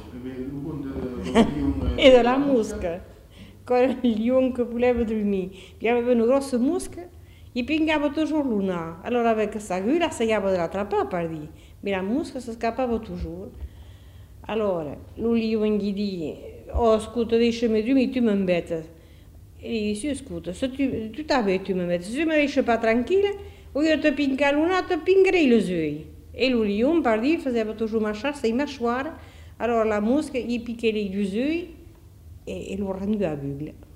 E della mosca, con il lion che voleva dormire. Puis aveva una grossa mosca e pingava toujours l'una. Allora avec sa gueule, essayava de l'attraper, par dire. Mais la mosca se scappava toujours. Allora, lui gli dice, oh scusa, lasciami dormire, tu mi imbecchi. E gli dice, scusa, se tu t'avais, tu mi imbecchi, se tu mi lasci pas tranquilla, o io ti pingo l'una, ti pingherei le oeil. E lui, lion, par dire, faceva toujours marchare, sei mâchoire. Alors la mosca gli piquait les deux yeux et lo rendait aveugle.